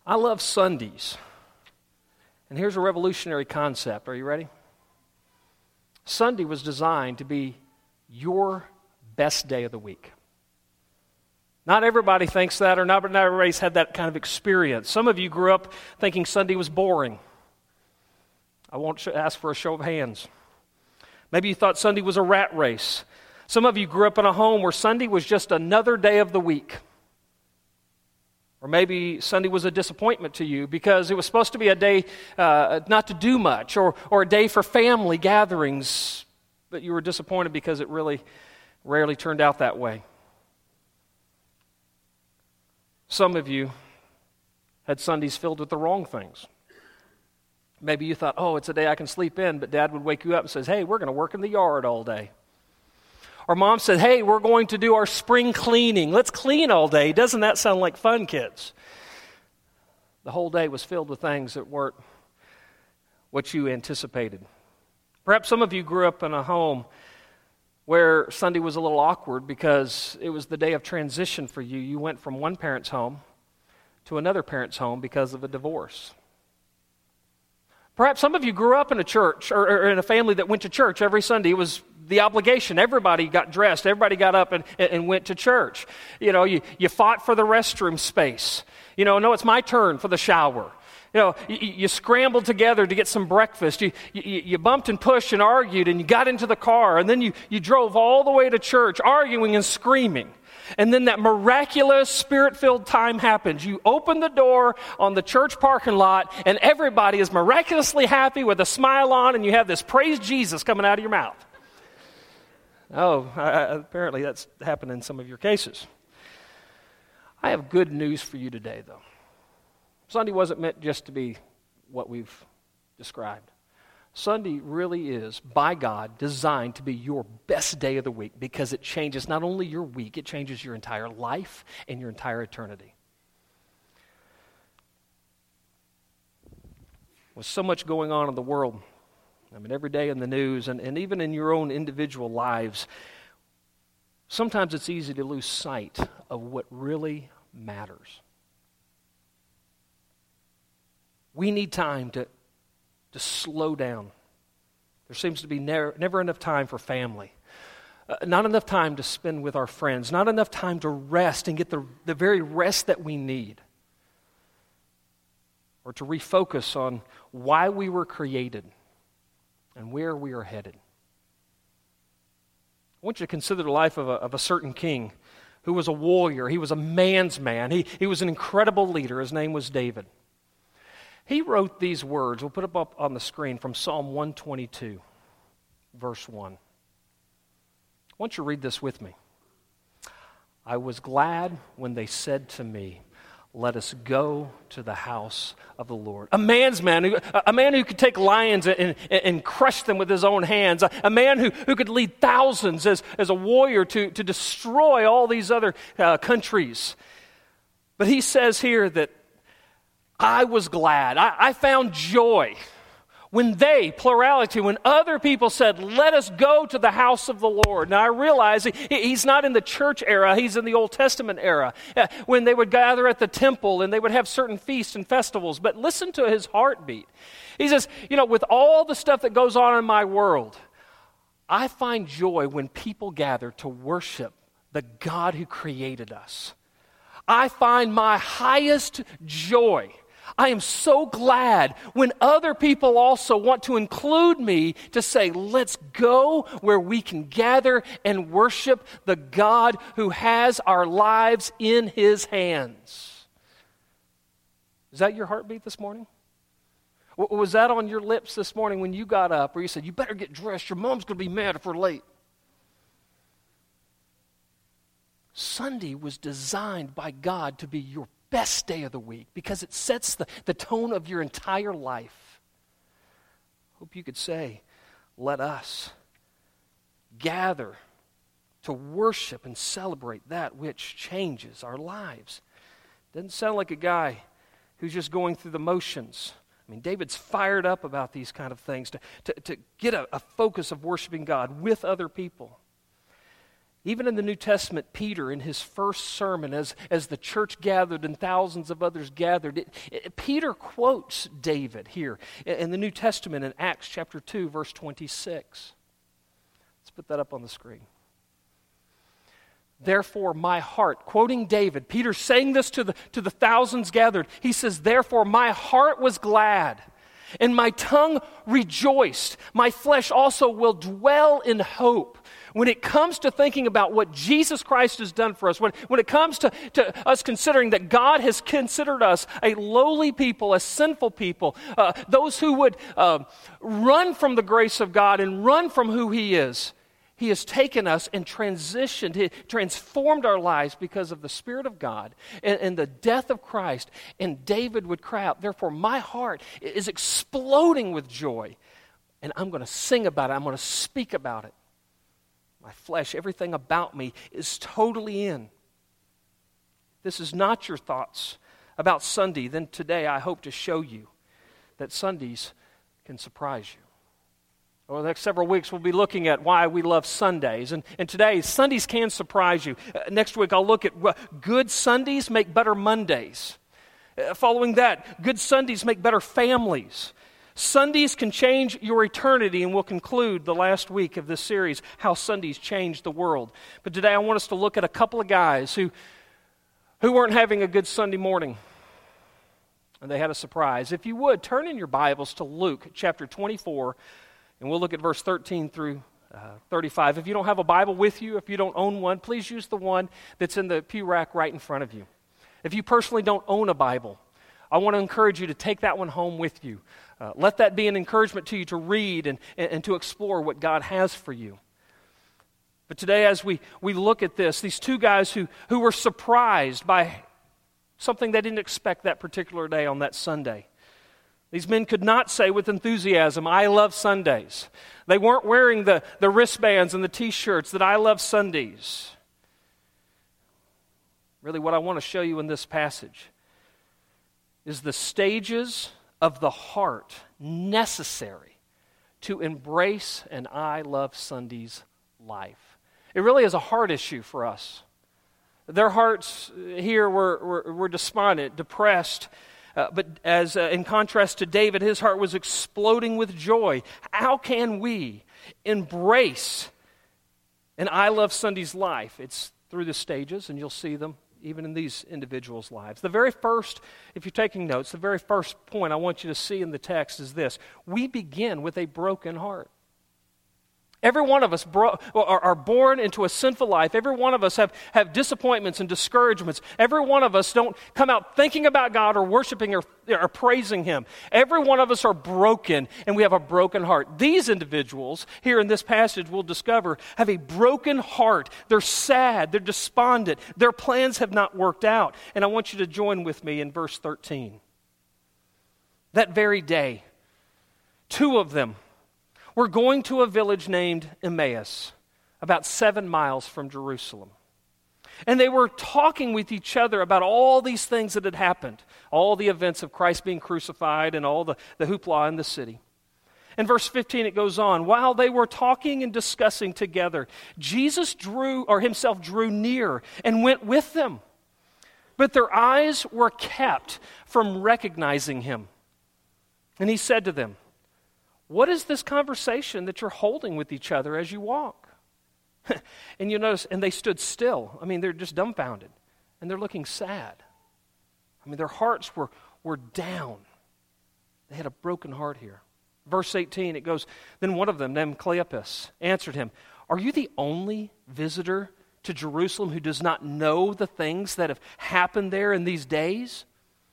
I love Sundays. And here's a revolutionary concept. Are you ready? Sunday was designed to be your best day of the week. Not everybody thinks that, or not everybody's had that kind of experience. Some of you grew up thinking Sunday was boring. I won't ask for a show of hands. Maybe you thought Sunday was a rat race. Some of you grew up in a home where Sunday was just another day of the week. Or maybe Sunday was a disappointment to you because it was supposed to be a day not to do much, or a day for family gatherings, but you were disappointed because it really rarely turned out that way. Some of you had Sundays filled with the wrong things. Maybe you thought, oh, it's a day I can sleep in, but Dad would wake you up and says, hey, we're going to work in the yard all day. Or Mom said, hey, we're going to do our spring cleaning. Let's clean all day. Doesn't that sound like fun, kids? The whole day was filled with things that weren't what you anticipated. Perhaps some of you grew up in a home where Sunday was a little awkward because it was the day of transition for you. You went from one parent's home to another parent's home because of a divorce. Perhaps some of you grew up in a church or in a family that went to church every Sunday. It was the obligation. Everybody got dressed. Everybody got up and went to church. You know, you fought for the restroom space. You know, no, it's my turn for the shower. You know, you scrambled together to get some breakfast. You bumped and pushed and argued, and you got into the car, and then you drove all the way to church arguing and screaming. And then that miraculous Spirit-filled time happens. You open the door on the church parking lot, and everybody is miraculously happy with a smile on, and you have this praise Jesus coming out of your mouth. Oh, apparently that's happened in some of your cases. I have good news for you today, though. Sunday wasn't meant just to be what we've described. Sunday really is, by God, designed to be your best day of the week because it changes not only your week, it changes your entire life and your entire eternity. With so much going on in the world, I mean, every day in the news and even in your own individual lives, sometimes it's easy to lose sight of what really matters. We need time to slow down. There seems to be never enough time for family. Not enough time to spend with our friends. Not enough time to rest and get the very rest that we need. Or to refocus on why we were created and where we are headed. I want you to consider the life of a certain king who was a warrior. He was a man's man. He was an incredible leader. His name was David. He wrote these words. We'll put them up on the screen from Psalm 122, verse 1. I want you to read this with me. I was glad when they said to me, let us go to the house of the Lord. A man's man, a man who could take lions and crush them with his own hands. A man who could lead thousands as a warrior to destroy all these other countries. But he says here that I was glad. I found joy when they, plurality, when other people said, let us go to the house of the Lord. Now I realize he's not in the church era, he's in the Old Testament era, when they would gather at the temple and they would have certain feasts and festivals. But listen to his heartbeat. He says, you know, with all the stuff that goes on in my world, I find joy when people gather to worship the God who created us. I find my highest joy. I am so glad when other people also want to include me to say, let's go where we can gather and worship the God who has our lives in his hands. Is that your heartbeat this morning? Was that on your lips this morning when you got up, where you said, you better get dressed, your mom's going to be mad if we're late? Sunday was designed by God to be your best day of the week because it sets the tone of your entire life. Hope you could say, let us gather to worship and celebrate that which changes our lives. Doesn't sound like a guy who's just going through the motions. I mean, David's fired up about these kind of things to get a focus of worshiping God with other people. Even in the New Testament, Peter, in his first sermon, as the church gathered and thousands of others gathered, Peter quotes David here in the New Testament in Acts chapter 2, verse 26. Let's put that up on the screen. Therefore my heart, quoting David, Peter saying this to the thousands gathered, he says, therefore my heart was glad, and my tongue rejoiced. My flesh also will dwell in hope. When it comes to thinking about what Jesus Christ has done for us, when it comes to us considering that God has considered us a lowly people, a sinful people, those who would run from the grace of God and run from who He is, He has taken us and transformed our lives because of the Spirit of God and the death of Christ. And David would cry out, therefore my heart is exploding with joy. And I'm going to sing about it. I'm going to speak about it. My flesh, everything about me is totally in. This is not your thoughts about Sunday. Then today I hope to show you that Sundays can surprise you. Over the next several weeks, we'll be looking at why we love Sundays. And today, Sundays can surprise you. Next week, I'll look at good Sundays make better Mondays. Following that, good Sundays make better families. Sundays can change your eternity, and we'll conclude the last week of this series, How Sundays Change the World. But today, I want us to look at a couple of guys who weren't having a good Sunday morning. And they had a surprise. If you would, turn in your Bibles to Luke chapter 24, and we'll look at verse 13 through 35. If you don't have a Bible with you, if you don't own one, please use the one that's in the pew rack right in front of you. If you personally don't own a Bible, I want to encourage you to take that one home with you. Let that be an encouragement to you to read and to explore what God has for you. But today, as we look at this, these two guys who were surprised by something they didn't expect that particular day on that Sunday. These men could not say with enthusiasm, I love Sundays. They weren't wearing the wristbands and the T-shirts that I love Sundays. Really, what I want to show you in this passage is the stages of the heart necessary to embrace an I love Sundays life. It really is a heart issue for us. Their hearts here were despondent, depressed, but as in contrast to David, his heart was exploding with joy. How can we embrace an I love Sundays life? It's through the stages, and you'll see them even in these individuals' lives. The very first, if you're taking notes, the very first point I want you to see in the text is this. We begin with a broken heart. Every one of us are born into a sinful life. Every one of us have disappointments and discouragements. Every one of us don't come out thinking about God or worshiping or praising Him. Every one of us are broken, and we have a broken heart. These individuals, here in this passage, we'll discover, have a broken heart. They're sad. They're despondent. Their plans have not worked out. And I want you to join with me in verse 13. That very day, two of them were going to a village named Emmaus, about 7 miles from Jerusalem. And they were talking with each other about all these things that had happened, all the events of Christ being crucified and all the hoopla in the city. In verse 15 it goes on, while they were talking and discussing together, Jesus himself drew near and went with them. But their eyes were kept from recognizing him. And he said to them, what is this conversation that you're holding with each other as you walk? And you notice, and they stood still. I mean, they're just dumbfounded. And they're looking sad. I mean, their hearts were down. They had a broken heart here. Verse 18, it goes, then one of them, named Cleopas, answered him, are you the only visitor to Jerusalem who does not know the things that have happened there in these days?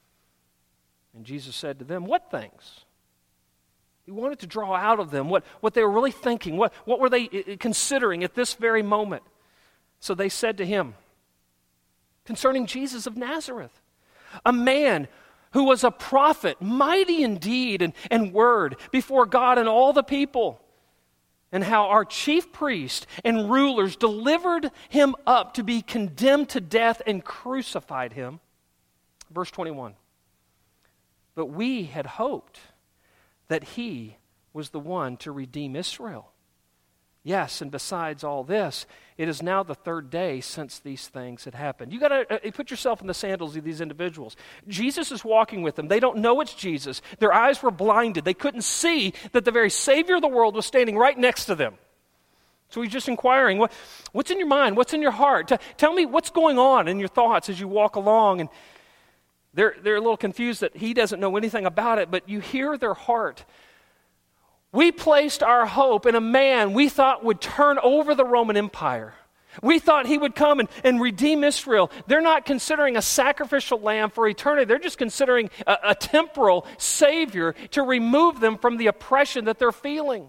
And Jesus said to them, what things? He wanted to draw out of them what they were really thinking, what were they considering at this very moment. So they said to him, concerning Jesus of Nazareth, a man who was a prophet, mighty in deed and word before God and all the people, and how our chief priest and rulers delivered him up to be condemned to death and crucified him. Verse 21, but we had hoped that he was the one to redeem Israel. Yes, and besides all this, it is now the third day since these things had happened. You got to put yourself in the sandals of these individuals. Jesus is walking with them. They don't know it's Jesus. Their eyes were blinded. They couldn't see that the very Savior of the world was standing right next to them. So he's just inquiring, what's in your mind? What's in your heart? Tell me what's going on in your thoughts as you walk along. And they're a little confused that he doesn't know anything about it, but you hear their heart. We placed our hope in a man we thought would turn over the Roman Empire. We thought he would come and redeem Israel. They're not considering a sacrificial lamb for eternity. They're just considering a temporal Savior to remove them from the oppression that they're feeling.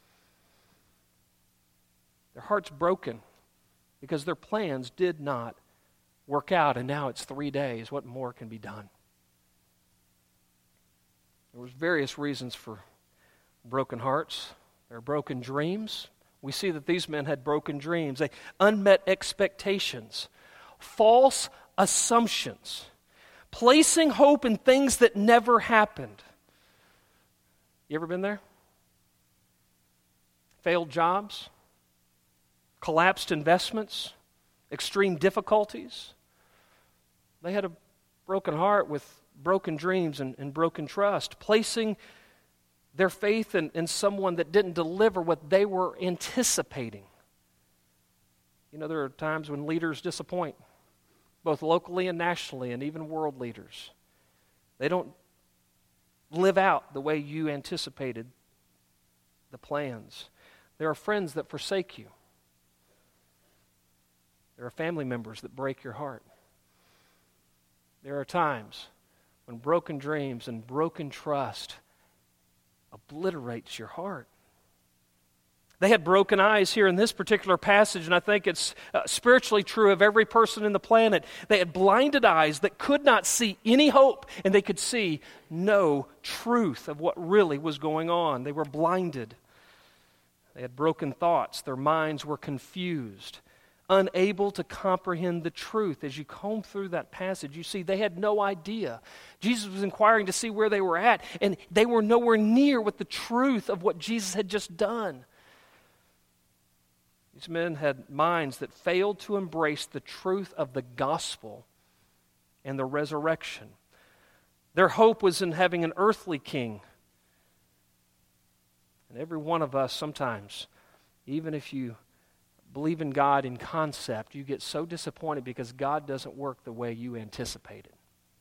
Their heart's broken because their plans did not work out, and now it's 3 days. What more can be done? There was various reasons for broken hearts. There are broken dreams. We see that these men had broken dreams, unmet expectations, false assumptions, placing hope in things that never happened. You ever been there? Failed jobs, collapsed investments, extreme difficulties. They had a broken heart with broken dreams and broken trust, placing their faith in someone that didn't deliver what they were anticipating. You know, there are times when leaders disappoint, both locally and nationally, and even world leaders. They don't live out the way you anticipated the plans. There are friends that forsake you. There are family members that break your heart. There are times when broken dreams and broken trust obliterates your heart. They had broken eyes here in this particular passage, and I think it's spiritually true of every person in the planet. They had blinded eyes that could not see any hope, and they could see no truth of what really was going on. They were blinded. They had broken thoughts. Their minds were confused, unable to comprehend the truth. As you comb through that passage, you see they had no idea. Jesus was inquiring to see where they were at, and they were nowhere near with the truth of what Jesus had just done. These men had minds that failed to embrace the truth of the gospel and the resurrection. Their hope was in having an earthly king. And every one of us sometimes, even if you believe in God in concept, you get so disappointed because God doesn't work the way you anticipated.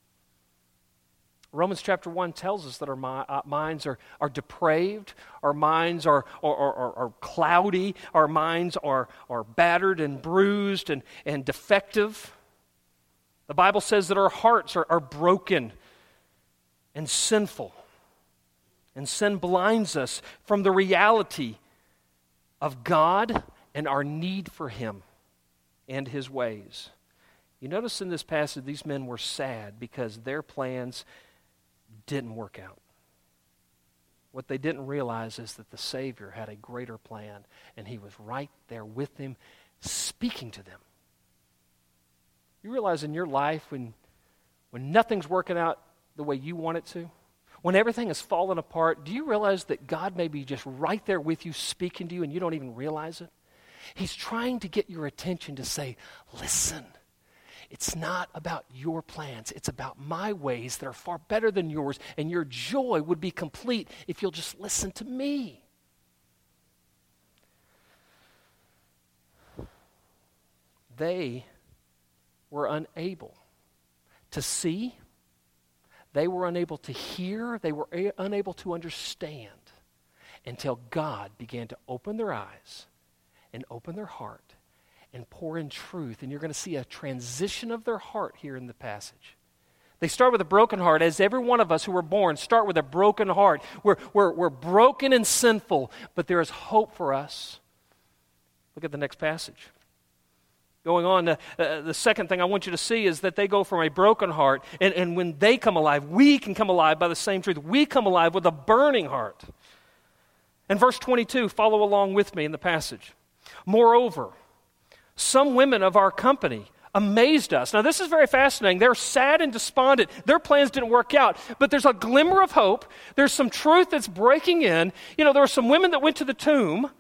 Romans chapter 1 tells us that our minds are depraved, our minds are cloudy, our minds are battered and bruised and defective. The Bible says that our hearts are broken and sinful. And sin blinds us from the reality of God and our need for Him and His ways. You notice in this passage, these men were sad because their plans didn't work out. What they didn't realize is that the Savior had a greater plan, and He was right there with them, speaking to them. You realize in your life when nothing's working out the way you want it to, when everything has fallen apart, do you realize that God may be just right there with you, speaking to you, and you don't even realize it? He's trying to get your attention to say, listen, it's not about your plans. It's about my ways that are far better than yours, and your joy would be complete if you'll just listen to me. They were unable to see. They were unable to hear. They were unable to understand until God began to open their eyes and open their heart and pour in truth. And you're going to see a transition of their heart here in the passage. They start with a broken heart, as every one of us who were born start with a broken heart. We're broken and sinful, but there is hope for us. Look at the next passage. Going on, the second thing I want you to see is that they go from a broken heart, and when they come alive, we can come alive by the same truth. We come alive with a burning heart. And verse 22, follow along with me in the passage. Moreover, some women of our company amazed us. Now, this is very fascinating. They're sad and despondent. Their plans didn't work out, but there's a glimmer of hope. There's some truth that's breaking in. You know, there were some women that went to the tomb.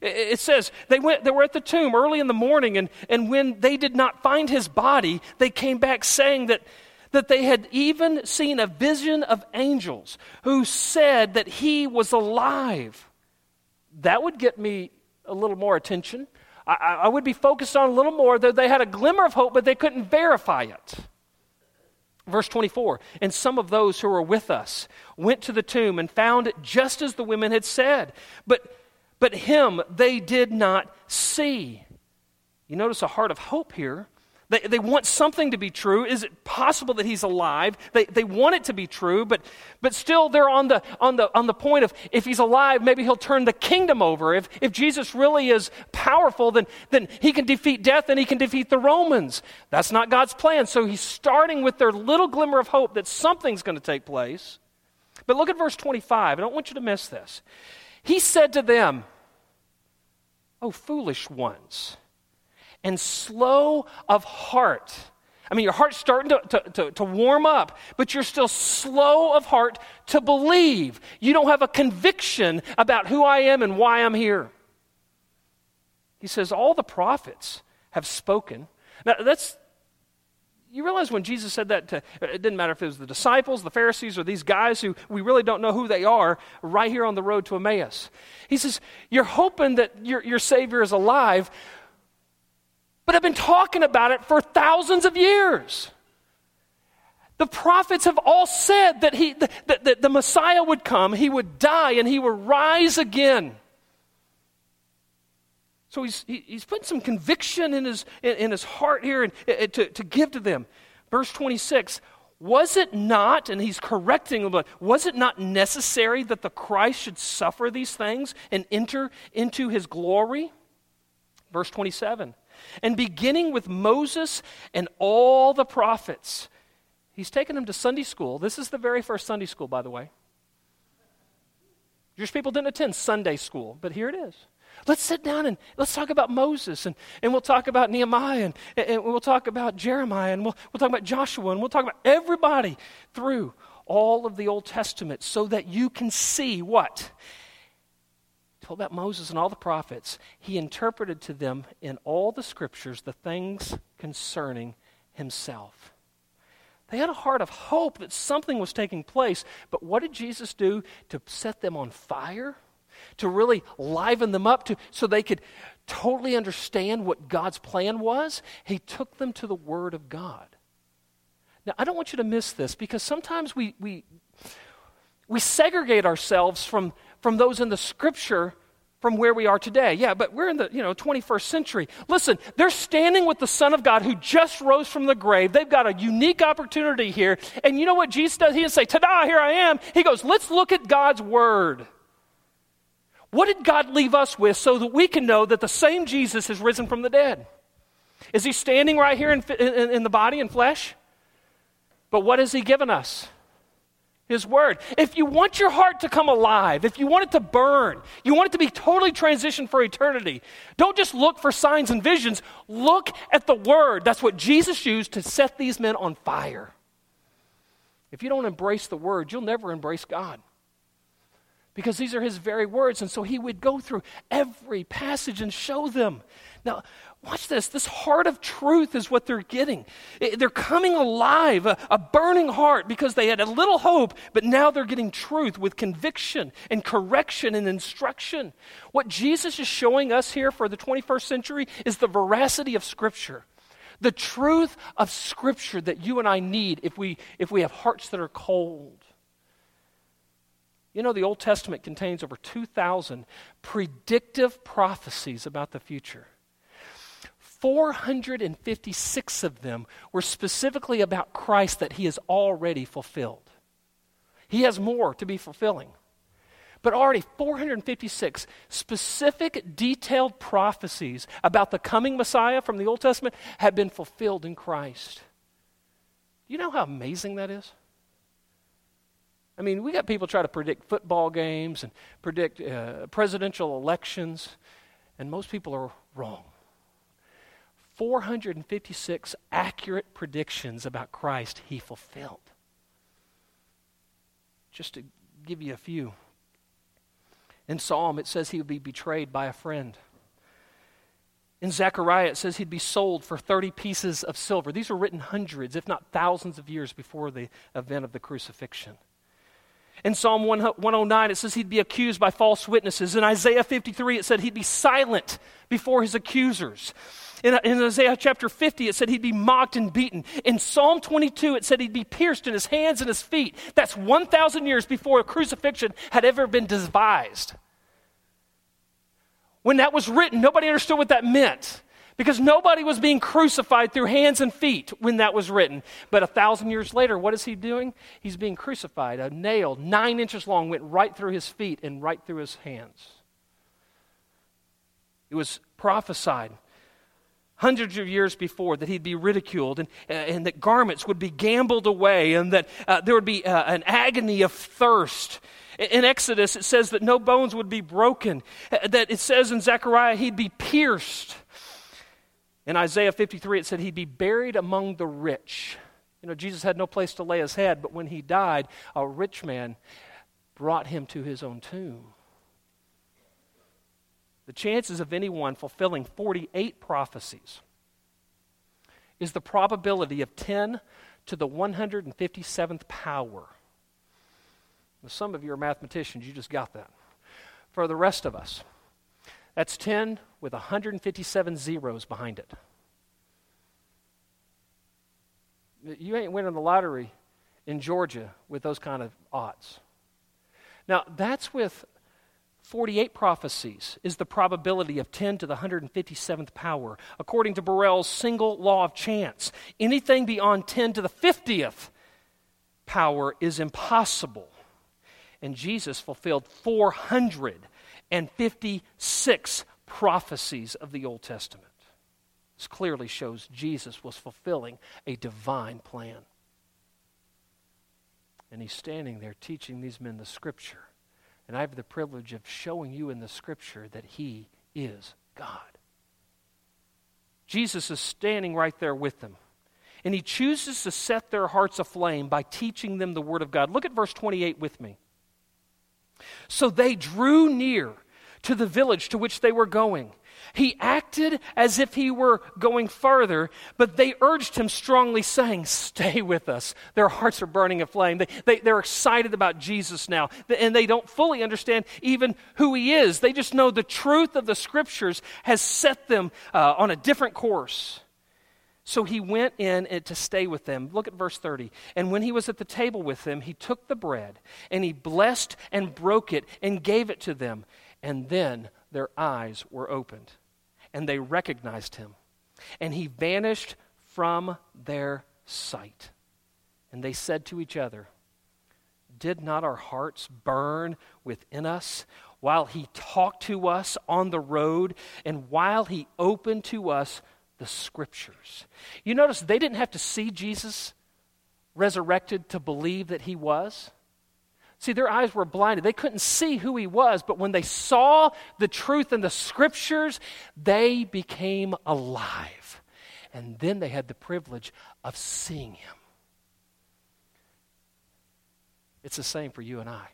It says they were at the tomb early in the morning, and when they did not find his body, they came back saying that they had even seen a vision of angels who said that he was alive. That would get me a little more attention. I would be focused on a little more, that they had a glimmer of hope, but they couldn't verify it. Verse 24, and some of those who were with us went to the tomb and found it just as the women had said, but him they did not see. You notice a heart of hope here. They want something to be true. Is it possible that he's alive? They want it to be true, but still they're on the point of, if he's alive, maybe he'll turn the kingdom over. If Jesus really is powerful, then he can defeat death and he can defeat the Romans. That's not God's plan. So he's starting with their little glimmer of hope that something's going to take place. But look at verse 25. I don't want you to miss this. He said to them, "O foolish ones, and slow of heart." I mean, your heart's starting to warm up, but you're still slow of heart to believe. You don't have a conviction about who I am and why I'm here. He says, all the prophets have spoken. Now, you realize when Jesus said that it didn't matter if it was the disciples, the Pharisees, or these guys who we really don't know who they are, right here on the road to Emmaus. He says, you're hoping that your Savior is alive, but I've been talking about it for thousands of years. The prophets have all said that that the Messiah would come, he would die, and he would rise again. So he's putting some conviction in his heart here and to give to them. Verse 26, was it not, and he's correcting them, but was it not necessary that the Christ should suffer these things and enter into his glory? Verse 27. And beginning with Moses and all the prophets. He's taken them to Sunday school. This is the very first Sunday school, by the way. Jewish people didn't attend Sunday school, but here it is. Let's sit down and let's talk about Moses, and we'll talk about Nehemiah, and we'll talk about Jeremiah, and we'll talk about Joshua, and we'll talk about everybody through all of the Old Testament so that you can see what? Told about Moses and all the prophets. He interpreted to them in all the scriptures the things concerning himself. They had a heart of hope that something was taking place, but what did Jesus do to set them on fire? To really liven them up so they could totally understand what God's plan was? He took them to the Word of God. Now, I don't want you to miss this, because sometimes we segregate ourselves from those in the Scripture from where we are today. Yeah, but we're in the 21st century. Listen, they're standing with the Son of God who just rose from the grave. They've got a unique opportunity here. And you know what Jesus does? He doesn't say, "Ta-da, here I am." He goes, let's look at God's Word. What did God leave us with so that we can know that the same Jesus has risen from the dead? Is he standing right here in the body and flesh? But what has he given us? His Word. If you want your heart to come alive, if you want it to burn, you want it to be totally transitioned for eternity, don't just look for signs and visions. Look at the Word. That's what Jesus used to set these men on fire. If you don't embrace the Word, you'll never embrace God. Because these are his very words, and so he would go through every passage and show them. Now, watch this. This heart of truth is what they're getting. They're coming alive, a burning heart, because they had a little hope, but now they're getting truth with conviction and correction and instruction. What Jesus is showing us here for the 21st century is the veracity of Scripture. The truth of Scripture that you and I need if we have hearts that are cold. You know, the Old Testament contains over 2,000 predictive prophecies about the future. 456 of them were specifically about Christ that he has already fulfilled. He has more to be fulfilling. But already 456 specific, detailed prophecies about the coming Messiah from the Old Testament have been fulfilled in Christ. You know how amazing that is? I mean, we got people try to predict football games and predict presidential elections, and most people are wrong. 456 accurate predictions about Christ he fulfilled. Just to give you a few. In Psalm, it says he would be betrayed by a friend. In Zechariah, it says he'd be sold for 30 pieces of silver. These were written hundreds, if not thousands of years before the event of the crucifixion. In Psalm 109, it says he'd be accused by false witnesses. In Isaiah 53, it said he'd be silent before his accusers. In Isaiah chapter 50, it said he'd be mocked and beaten. In Psalm 22, it said he'd be pierced in his hands and his feet. That's 1,000 years before a crucifixion had ever been devised. When that was written, nobody understood what that meant, because nobody was being crucified through hands and feet when that was written. But 1,000 years later, what is he doing? He's being crucified. A nail 9 inches long went right through his feet and right through his hands. It was prophesied hundreds of years before that he'd be ridiculed and that garments would be gambled away and that there would be an agony of thirst. In Exodus, it says that no bones would be broken. That it says in Zechariah he'd be pierced. In Isaiah 53, it said he'd be buried among the rich. You know, Jesus had no place to lay his head, but when he died, a rich man brought him to his own tomb. The chances of anyone fulfilling 48 prophecies is the probability of 10 to the 157th power. Now, some of you are mathematicians, you just got that. For the rest of us, that's 10 with 157 zeros behind it. You ain't winning the lottery in Georgia with those kind of odds. Now, that's with 48 prophecies is the probability of 10 to the 157th power. According to Burrell's single law of chance, anything beyond 10 to the 50th power is impossible. And Jesus fulfilled 456 prophecies of the Old Testament. This clearly shows Jesus was fulfilling a divine plan. And he's standing there teaching these men the Scripture. And I have the privilege of showing you in the Scripture that he is God. Jesus is standing right there with them. And he chooses to set their hearts aflame by teaching them the Word of God. Look at verse 28 with me. So they drew near to the village to which they were going. He acted as if he were going further, but they urged him strongly, saying, "Stay with us." Their hearts are burning aflame. They're excited about Jesus now, and they don't fully understand even who he is. They just know the truth of the Scriptures has set them on a different course. So he went in to stay with them. Look at verse 30. And when he was at the table with them, he took the bread, and he blessed and broke it and gave it to them. And then their eyes were opened, and they recognized him. And he vanished from their sight. And they said to each other, "Did not our hearts burn within us while he talked to us on the road and while he opened to us the Scriptures?" You notice they didn't have to see Jesus resurrected to believe that he was. See, their eyes were blinded. They couldn't see who he was, but when they saw the truth in the Scriptures, they became alive. And then they had the privilege of seeing him. It's the same for you and I.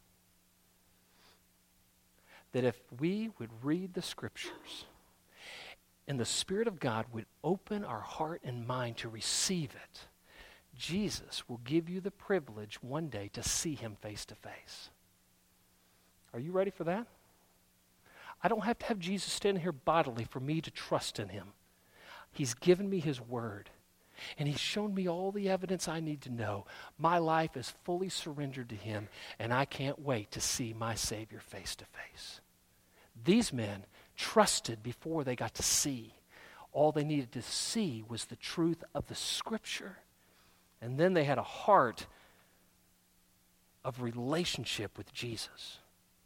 That if we would read the Scriptures, and the Spirit of God would open our heart and mind to receive it, Jesus will give you the privilege one day to see him face to face. Are you ready for that? I don't have to have Jesus standing here bodily for me to trust in him. He's given me his word, and he's shown me all the evidence I need to know. My life is fully surrendered to him, and I can't wait to see my Savior face to face. These men trusted before they got to see. All they needed to see was the truth of the Scripture. And then they had a heart of relationship with Jesus.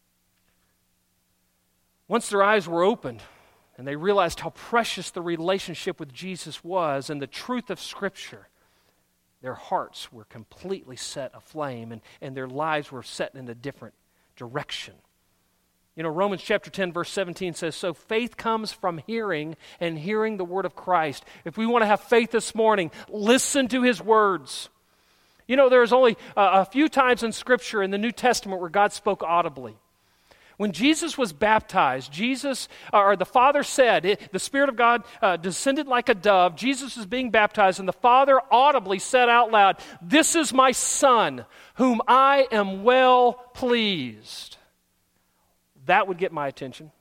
Once their eyes were opened and they realized how precious the relationship with Jesus was and the truth of Scripture, their hearts were completely set aflame and their lives were set in a different direction. You know, Romans chapter 10, verse 17 says, "So faith comes from hearing, and hearing the word of Christ." If we want to have faith this morning, listen to his words. You know, there's only a few times in Scripture in the New Testament where God spoke audibly. When Jesus was baptized, the Father said, the Spirit of God descended like a dove. Jesus was being baptized, and the Father audibly said out loud, "This is my Son, whom I am well pleased." That would get my attention.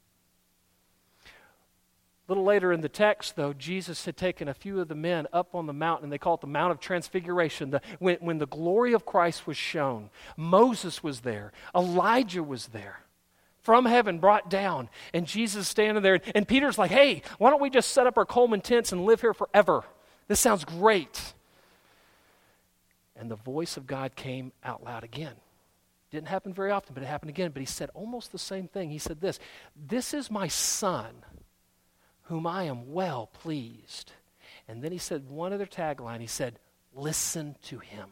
A little later in the text, though, Jesus had taken a few of the men up on the mountain, and they call it the Mount of Transfiguration. When the glory of Christ was shown, Moses was there, Elijah was there, from heaven brought down, and Jesus standing there. And Peter's like, "Hey, why don't we just set up our Coleman tents and live here forever? This sounds great." And the voice of God came out loud again. Didn't happen very often, but it happened again. But he said almost the same thing. He said this, "This is my Son, whom I am well pleased." And then he said one other tagline. He said, "Listen to him."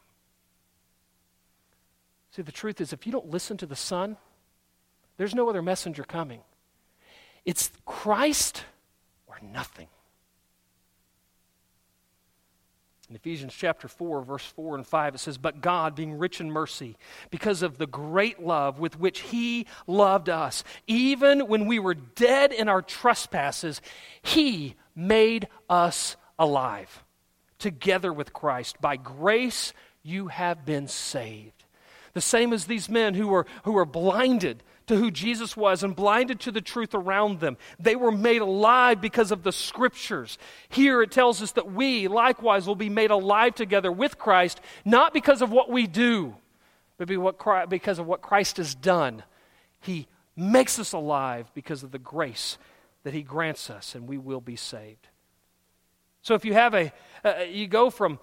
See, the truth is, if you don't listen to the Son, there's no other messenger coming. It's Christ or nothing. In Ephesians chapter 4, verse 4 and 5, it says, "But God, being rich in mercy, because of the great love with which he loved us, even when we were dead in our trespasses, he made us alive together with Christ. By grace you have been saved." The same as these men who were blinded to who Jesus was and blinded to the truth around them. They were made alive because of the Scriptures. Here it tells us that we likewise will be made alive together with Christ, not because of what we do, but because of what Christ has done. He makes us alive because of the grace that he grants us, and we will be saved. So if you have you go from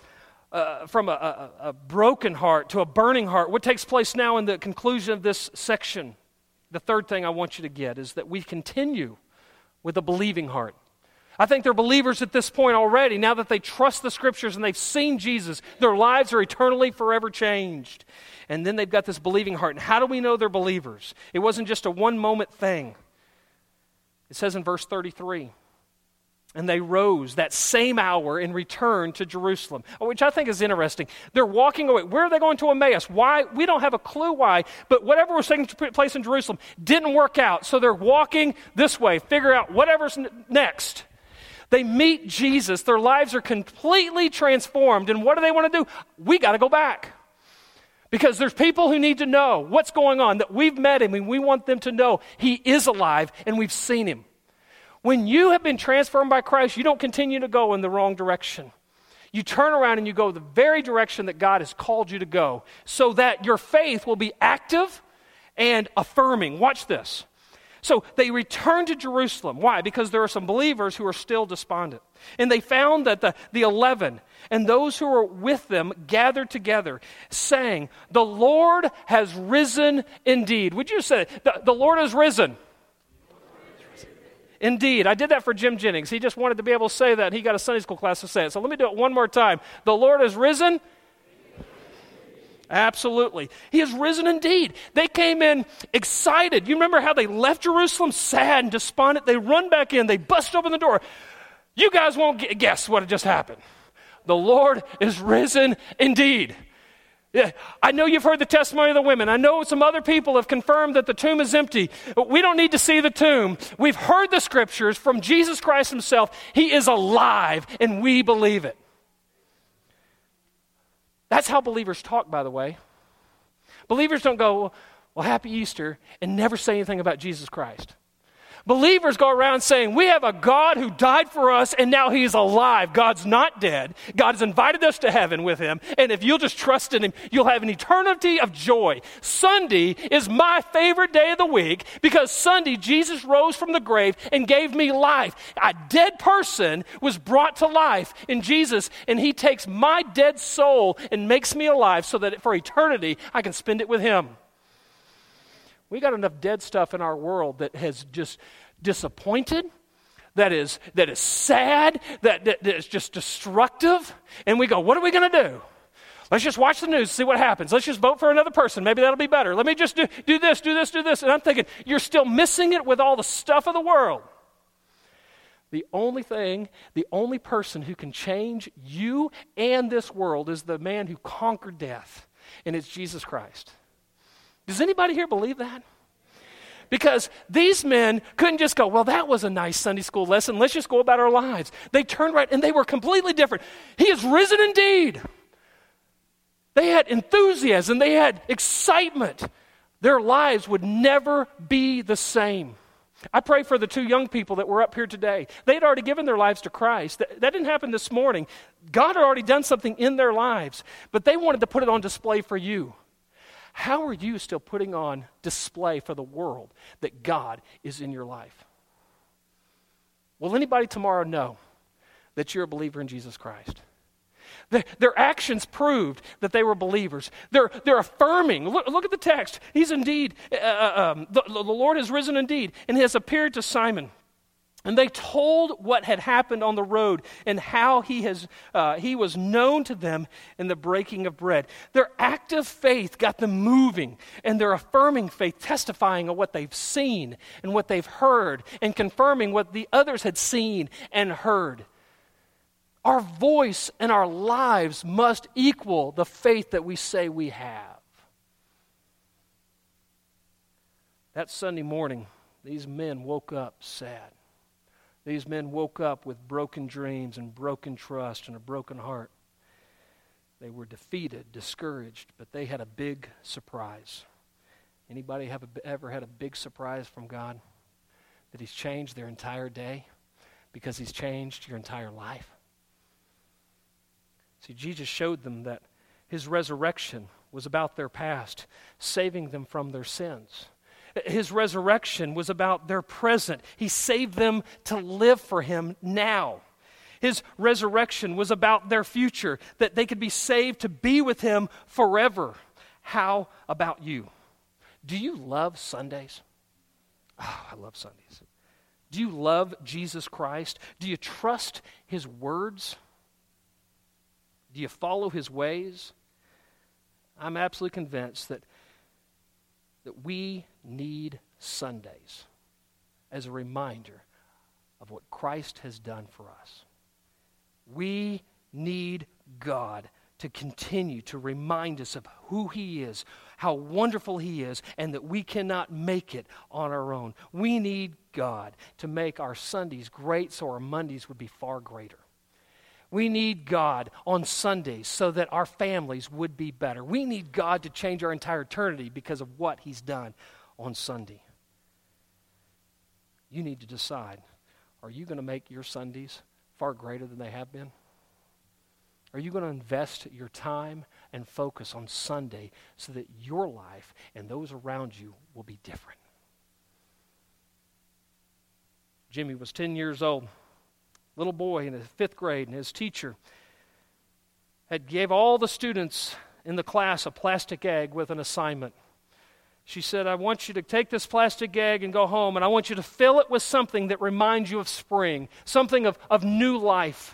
a broken heart to a burning heart, what takes place now in the conclusion of this section? The third thing I want you to get is that we continue with a believing heart. I think they're believers at this point already. Now that they trust the Scriptures and they've seen Jesus, their lives are eternally forever changed. And then they've got this believing heart. And how do we know they're believers? It wasn't just a one-moment thing. It says in verse 33, "And they rose that same hour and returned to Jerusalem," which I think is interesting. They're walking away. Where are they going to Emmaus? Why? We don't have a clue why, but whatever was taking place in Jerusalem didn't work out. So they're walking this way, figure out whatever's next. They meet Jesus. Their lives are completely transformed. And what do they want to do? We got to go back. Because there's people who need to know what's going on, that we've met him, and we want them to know he is alive and we've seen him. When you have been transformed by Christ, you don't continue to go in the wrong direction. You turn around and you go the very direction that God has called you to go, so that your faith will be active and affirming. Watch this. So they returned to Jerusalem. Why? Because there are some believers who are still despondent. And they found that the 11 and those who were with them gathered together, saying, "The Lord has risen indeed." Would you say, the Lord has risen? Indeed. I did that for Jim Jennings. He just wanted to be able to say that, and he got a Sunday school class to say it. So let me do it one more time. The Lord has risen? Absolutely. He has risen indeed. They came in excited. You remember how they left Jerusalem sad and despondent? They run back in. They bust open the door. You guys won't guess what had just happened. The Lord is risen indeed. Yeah, I know you've heard the testimony of the women. I know some other people have confirmed that the tomb is empty. We don't need to see the tomb. We've heard the Scriptures from Jesus Christ himself. He is alive, and we believe it. That's how believers talk, by the way. Believers don't go, "Well, happy Easter," and never say anything about Jesus Christ. Believers go around saying, "We have a God who died for us, and now he's alive. God's not dead. God has invited us to heaven with him, and if you'll just trust in him, you'll have an eternity of joy." Sunday is my favorite day of the week because Sunday, Jesus rose from the grave and gave me life. A dead person was brought to life in Jesus, and he takes my dead soul and makes me alive so that for eternity, I can spend it with him. We got enough dead stuff in our world that has just disappointed, that is sad, that is just destructive. And we go, what are we going to do? Let's just watch the news, see what happens. Let's just vote for another person. Maybe that'll be better. Let me just do this. And I'm thinking, you're still missing it with all the stuff of the world. The only person who can change you and this world is the man who conquered death, and it's Jesus Christ. Does anybody here believe that? Because these men couldn't just go, well, that was a nice Sunday school lesson. Let's just go about our lives. They turned right, and they were completely different. He is risen indeed. They had enthusiasm. They had excitement. Their lives would never be the same. I pray for the two young people that were up here today. They had already given their lives to Christ. That didn't happen this morning. God had already done something in their lives, but they wanted to put it on display for you. How are you still putting on display for the world that God is in your life? Will anybody tomorrow know that you're a believer in Jesus Christ? Their actions proved that they were believers. They're affirming. Look at the text. He's indeed, the Lord has risen indeed and has appeared to Simon. And they told what had happened on the road and how he was known to them in the breaking of bread. Their active faith got them moving, and their affirming faith testifying of what they've seen and what they've heard and confirming what the others had seen and heard. Our voice and our lives must equal the faith that we say we have. That Sunday morning, these men woke up sad. These men woke up with broken dreams and broken trust and a broken heart. They were defeated, discouraged, but they had a big surprise. Anybody ever had a big surprise from God? That He's changed their entire day because He's changed your entire life? See, Jesus showed them that His resurrection was about their past, saving them from their sins. His resurrection was about their present. He saved them to live for Him now. His resurrection was about their future, that they could be saved to be with Him forever. How about you? Do you love Sundays? Oh, I love Sundays. Do you love Jesus Christ? Do you trust His words? Do you follow His ways? I'm absolutely convinced that we need Sundays as a reminder of what Christ has done for us. We need God to continue to remind us of who He is, how wonderful He is, and that we cannot make it on our own. We need God to make our Sundays great so our Mondays would be far greater. We need God on Sundays so that our families would be better. We need God to change our entire eternity because of what He's done on Sunday. You need to decide, are you going to make your Sundays far greater than they have been? Are you going to invest your time and focus on Sunday so that your life and those around you will be different? Jimmy was 10 years old. Little boy in the 5th grade, and his teacher had gave all the students in the class a plastic egg with an assignment. She said, I want you to take this plastic egg and go home, and I want you to fill it with something that reminds you of spring, something of new life.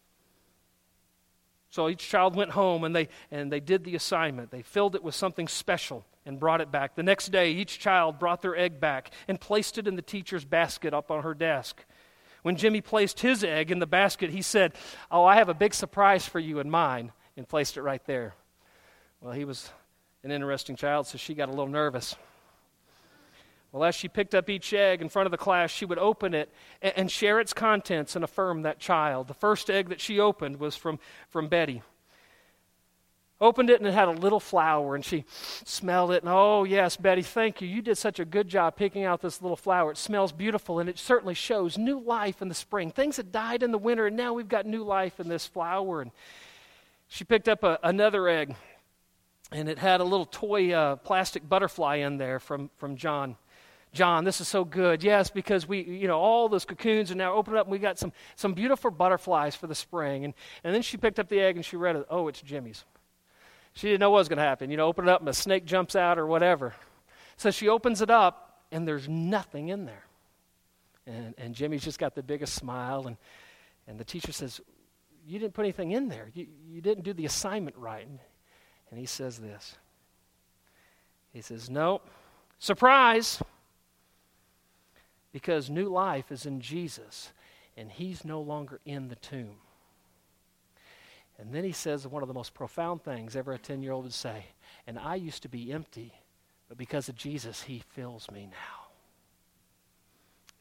So each child went home, and they did the assignment. They filled it with something special and brought it back. The next day, each child brought their egg back and placed it in the teacher's basket up on her desk. When Jimmy placed his egg in the basket, he said, oh, I have a big surprise for you and mine, and placed it right there. Well, he was an interesting child, so she got a little nervous. Well, as she picked up each egg in front of the class, she would open it and share its contents and affirm that child. The first egg that she opened was from Betty. Opened it and it had a little flower, and she smelled it. And oh, yes, Betty, thank you. You did such a good job picking out this little flower. It smells beautiful, and it certainly shows new life in the spring. Things that died in the winter, and now we've got new life in this flower. And she picked up another egg, and it had a little toy plastic butterfly in there from John. John, this is so good. Yes, because we, all those cocoons are now opened up, and we got some beautiful butterflies for the spring. And then she picked up the egg, and she read it. Oh, it's Jimmy's. She didn't know what was going to happen. Open it up and a snake jumps out or whatever. So she opens it up and there's nothing in there. And Jimmy's just got the biggest smile. And the teacher says, you didn't put anything in there. You didn't do the assignment right. And he says this. He says, no, surprise. Because new life is in Jesus and He's no longer in the tomb. And then he says one of the most profound things ever a 10-year-old would say, and I used to be empty, but because of Jesus, He fills me now.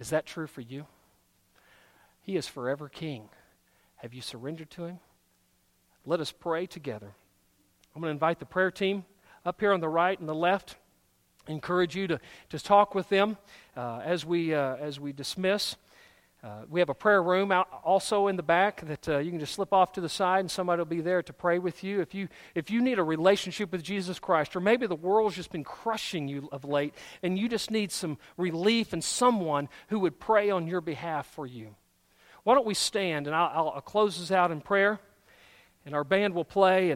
Is that true for you? He is forever King. Have you surrendered to Him? Let us pray together. I'm going to invite the prayer team up here on the right and the left. I encourage you to talk with them as we dismiss. We have a prayer room out also in the back that you can just slip off to the side, and somebody will be there to pray with you. If you need a relationship with Jesus Christ, or maybe the world's just been crushing you of late, and you just need some relief and someone who would pray on your behalf for you, why don't we stand, and I'll close this out in prayer, and our band will play.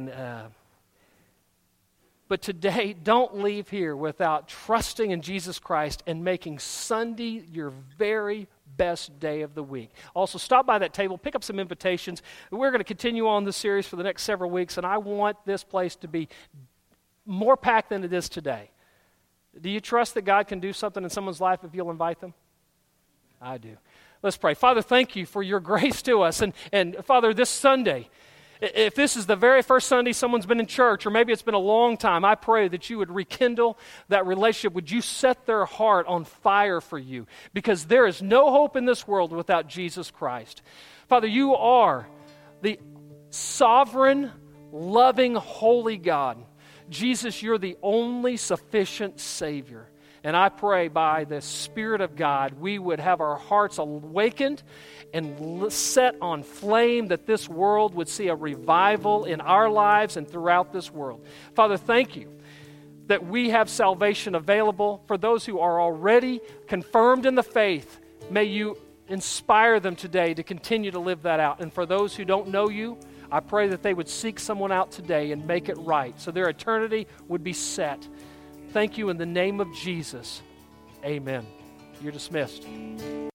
But today, don't leave here without trusting in Jesus Christ and making Sunday your very best day of the week. Also, stop by that table, pick up some invitations. We're going to continue on this series for the next several weeks, and I want this place to be more packed than it is today. Do you trust that God can do something in someone's life if you'll invite them? I do. Let's pray. Father, thank you for your grace to us. And Father, this Sunday, if this is the very first Sunday someone's been in church, or maybe it's been a long time, I pray that you would rekindle that relationship. Would you set their heart on fire for you? Because there is no hope in this world without Jesus Christ. Father, you are the sovereign, loving, holy God. Jesus, you're the only sufficient Savior. And I pray by the Spirit of God, we would have our hearts awakened and set on flame, that this world would see a revival in our lives and throughout this world. Father, thank you that we have salvation available for those who are already confirmed in the faith. May you inspire them today to continue to live that out. And for those who don't know you, I pray that they would seek someone out today and make it right, so their eternity would be set. Thank you in the name of Jesus. Amen. You're dismissed.